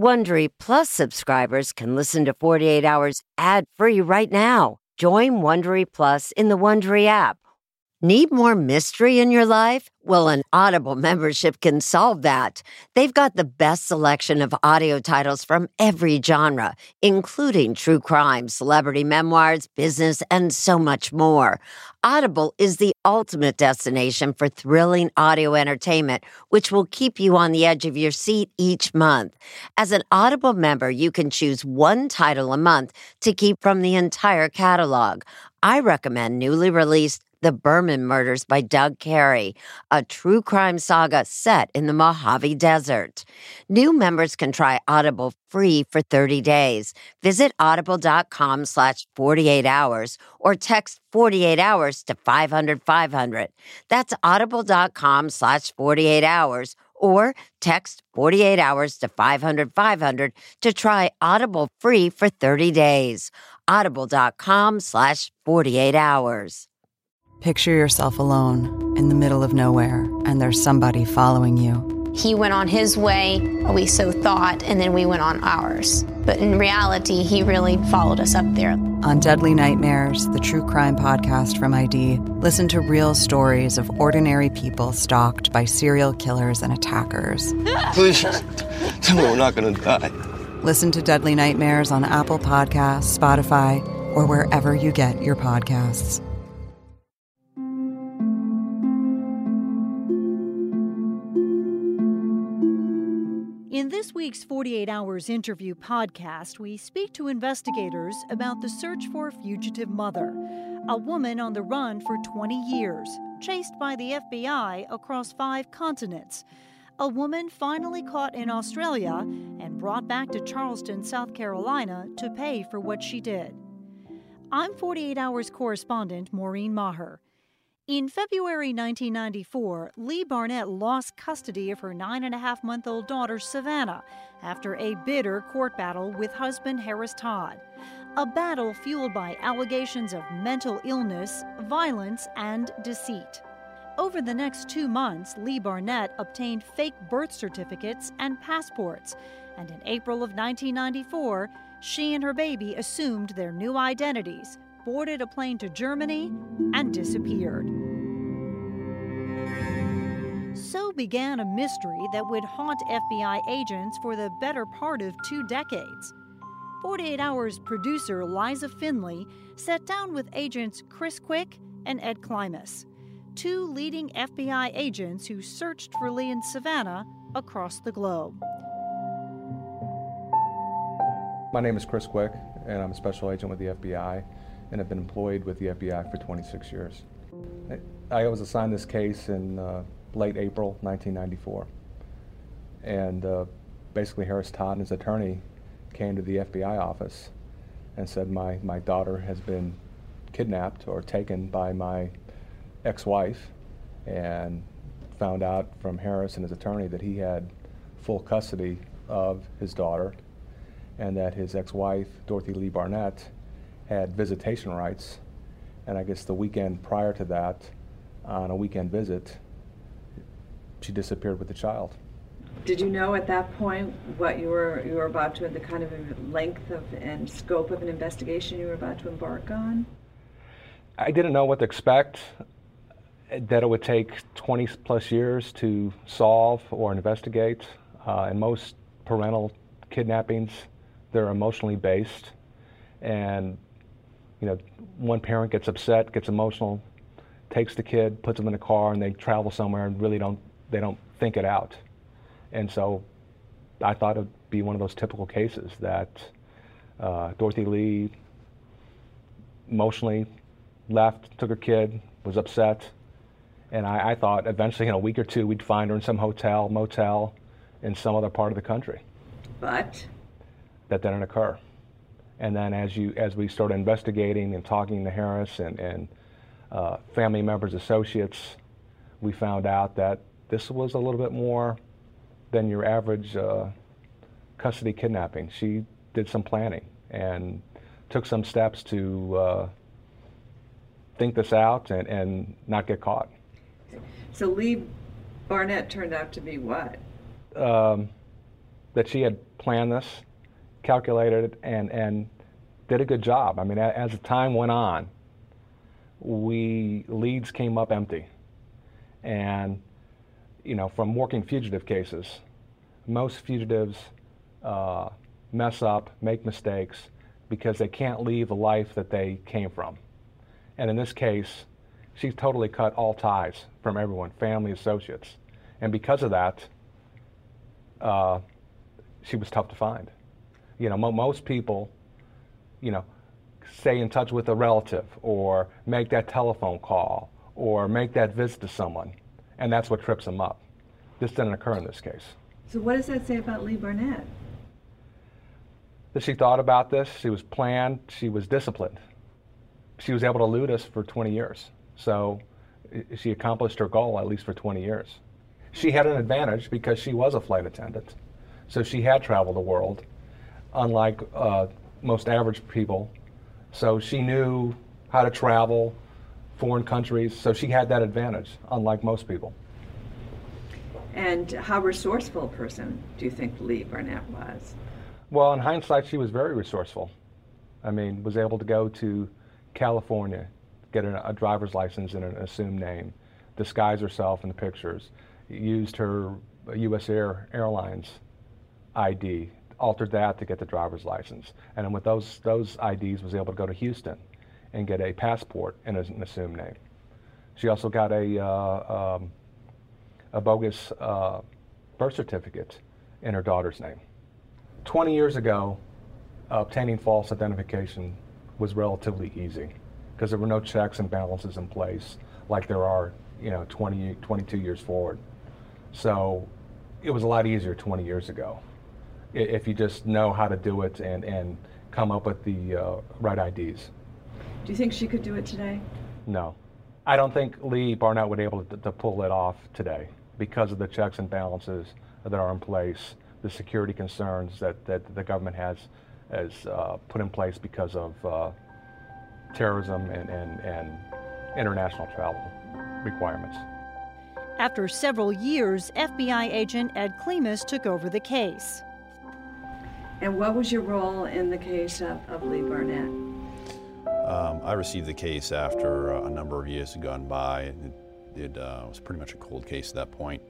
Wondery Plus subscribers can listen to 48 Hours ad-free right now. Join Wondery Plus in the Wondery app. Need more mystery in your life? Well, an Audible membership can solve that. They've got the best selection of audio titles from every genre, including true crime, celebrity memoirs, business, and so much more. Audible is the ultimate destination for thrilling audio entertainment, which will keep you on the edge of your seat each month. As an Audible member, you can choose one title a month to keep from the entire catalog. I recommend newly released The Berman Murders by Doug Carey, a true crime saga set in the Mojave Desert. New members can try Audible free for 30 days. Visit audible.com/48hours or text 48 hours to 500-500. That's audible.com/48hours or text 48 hours to 500-500 to try Audible free for 30 days. Audible.com/48hours. Picture yourself alone in the middle of nowhere, and there's somebody following you. He went on his way, we so thought, and then we went on ours. But in reality, he really followed us up there. On Deadly Nightmares, the true crime podcast from ID, listen to real stories of ordinary people stalked by serial killers and attackers. Please, tell me we're not going to die. Listen to Deadly Nightmares on Apple Podcasts, Spotify, or wherever you get your podcasts. In this week's 48 Hours interview podcast, we speak to investigators about the search for a fugitive mother, a woman on the run for 20 years, chased by the FBI across 5 continents, a woman finally caught in Australia and brought back to Charleston, South Carolina to pay for what she did. I'm 48 Hours correspondent Maureen Maher. In February 1994, Lee Barnett lost custody of her 9.5-month-old daughter, Savannah, after a bitter court battle with husband Harris Todd. A battle fueled by allegations of mental illness, violence, and deceit. Over the next 2 months, Lee Barnett obtained fake birth certificates and passports, and in April of 1994, she and her baby assumed their new identities, boarded a plane to Germany, and disappeared. So began a mystery that would haunt FBI agents for the better part of 2 decades. 48 Hours producer Liza Finley sat down with agents Chris Quick and Ed Klimas, 2 leading FBI agents who searched for Lee and Savannah across the globe. My name is Chris Quick, and I'm a special agent with the FBI, and have been employed with the FBI for 26 years. I was assigned this case in late April 1994, and basically Harris Todd and his attorney came to the FBI office and said my daughter has been kidnapped or taken by my ex-wife, and found out from Harris and his attorney that he had full custody of his daughter, and that his ex-wife, Dorothy Lee Barnett, had visitation rights. And I guess the weekend prior to that, on a weekend visit, she disappeared with the child. Did you know at that point what you were about to, the kind of length of and scope of an investigation you were about to embark on? I didn't know what to expect, that it would take 20 plus years to solve or investigate. And most parental kidnappings, they're emotionally based. And one parent gets upset, gets emotional, takes the kid, puts them in a car, and they travel somewhere and really don't think it out. And so I thought it would be one of those typical cases that Dorothy Lee emotionally left, took her kid, was upset, and I thought eventually in a week or 2 we'd find her in some hotel, motel in some other part of the country. But? That didn't occur. And then as we started investigating and talking to Harris and family members, associates, we found out that this was a little bit more than your average custody kidnapping. She did some planning and took some steps to think this out and not get caught. So Lee Barnett turned out to be what? that she had planned this, calculated it, and did a good job. I mean, as the time went on, leads came up empty. And, you know, from working fugitive cases, most fugitives mess up, make mistakes, because they can't leave the life that they came from. And in this case, she totally cut all ties from everyone, family, associates. And because of that, she was tough to find. You know, most people, you know, stay in touch with a relative or make that telephone call or make that visit to someone, and that's what trips them up. This didn't occur in this case. So what does that say about Lee Barnett? That she thought about this, she was planned, she was disciplined. She was able to elude us for 20 years. So she accomplished her goal, at least for 20 years. She had an advantage because she was a flight attendant. So she had traveled the world, unlike most average people. So she knew how to travel foreign countries. So she had that advantage, unlike most people. And how resourceful a person do you think Lee Barnett was? Well, in hindsight, she was very resourceful. I mean, was able to go to California, get a driver's license in an assumed name, disguise herself in the pictures, used her U.S. Airlines ID, altered that to get the driver's license. And then with those IDs was able to go to Houston and get a passport in an assumed name. She also got a bogus birth certificate in her daughter's name. 20 years ago, obtaining false identification was relatively easy because there were no checks and balances in place like there are, you know, 22 years forward. So it was a lot easier 20 years ago if you just know how to do it and come up with the right IDs. Do you think she could do it today? No. I don't think Lee Barnett would be able to pull it off today because of the checks and balances that are in place, the security concerns that the government has put in place because of terrorism and international travel requirements. After several years, FBI agent Ed Klemus took over the case. And what was your role in the case of Lee Barnett? I received the case after a number of years had gone by. It was pretty much a cold case at that point.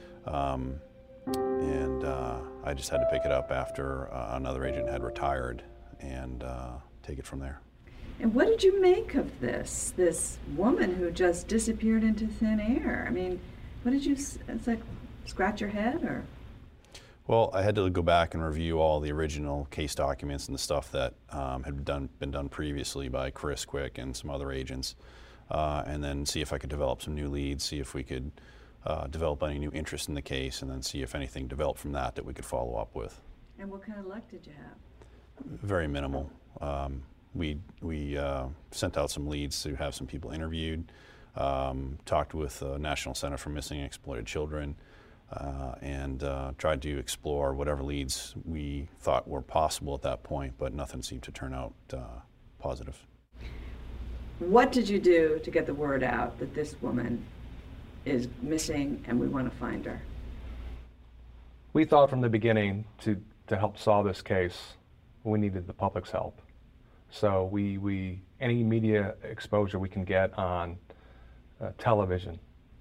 And I just had to pick it up after another agent had retired and take it from there. And what did you make of this woman who just disappeared into thin air? I mean, what did you, it's like, scratch your head or? Well, I had to go back and review all the original case documents and the stuff that had been done previously by Chris Quick and some other agents, and then see if I could develop some new leads, see if we could develop any new interest in the case, and then see if anything developed from that we could follow up with. And what kind of luck did you have? Very minimal. We sent out some leads to have some people interviewed, talked with the National Center for Missing and Exploited Children, and tried to explore whatever leads we thought were possible at that point, but nothing seemed to turn out positive. What did you do to get the word out that this woman is missing and we want to find her? We thought from the beginning to help solve this case, we needed the public's help. So any media exposure we can get on television,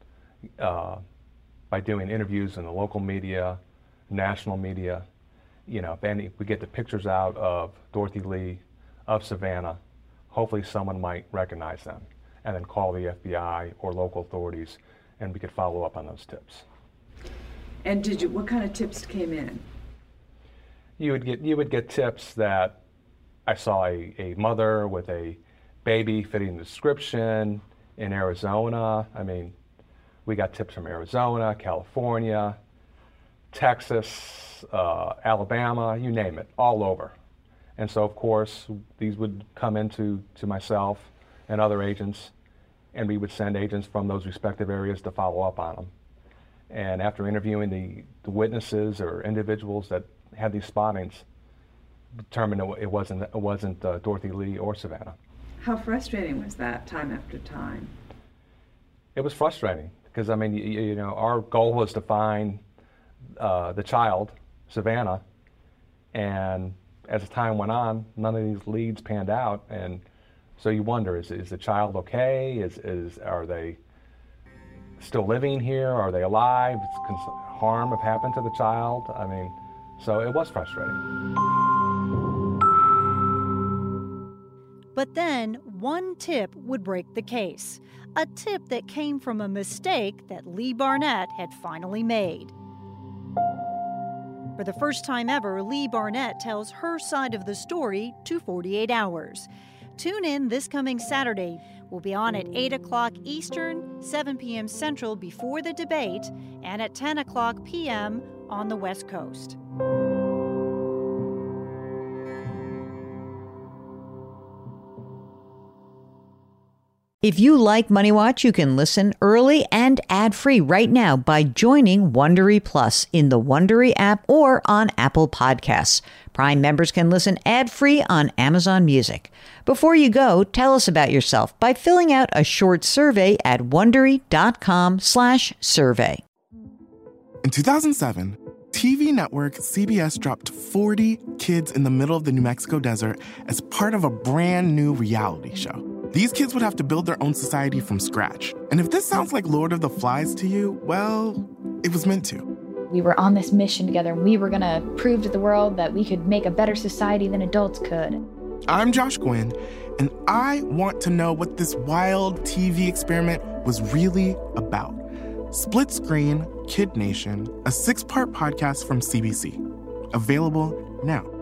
by doing interviews in the local media, national media, you know, if we get the pictures out of Dorothy Lee, of Savannah, hopefully someone might recognize them and then call the FBI or local authorities and we could follow up on those tips. And what kind of tips came in? You would get tips that I saw a mother with a baby fitting the description in Arizona. I mean, we got tips from Arizona, California, Texas, Alabama, you name it, all over. And so, of course, these would come into myself and other agents, and we would send agents from those respective areas to follow up on them. And after interviewing the witnesses or individuals that had these spottings, determined it wasn't Dorothy Lee or Savannah. How frustrating was that time after time? It was frustrating because, I mean, you know, our goal was to find the child, Savannah. And as time went on, none of these leads panned out. And so you wonder, is the child okay? Are they still living here? Are they alive? Harm have happened to the child? I mean, so it was frustrating. But then one tip would break the case. A tip that came from a mistake that Lee Barnett had finally made. For the first time ever, Lee Barnett tells her side of the story to 48 Hours. Tune in this coming Saturday. We'll be on at 8 o'clock Eastern, 7 p.m. Central before the debate, and at 10 o'clock p.m. on the West Coast. If you like Money Watch, you can listen early and ad-free right now by joining Wondery Plus in the Wondery app or on Apple Podcasts. Prime members can listen ad-free on Amazon Music. Before you go, tell us about yourself by filling out a short survey at Wondery.com/survey. In 2007, TV network CBS dropped 40 kids in the middle of the New Mexico desert as part of a brand new reality show. These kids would have to build their own society from scratch. And if this sounds like Lord of the Flies to you, well, it was meant to. We were on this mission together, and we were going to prove to the world that we could make a better society than adults could. I'm Josh Gwynn, and I want to know what this wild TV experiment was really about. Split Screen, Kid Nation, a 6-part podcast from CBC. Available now.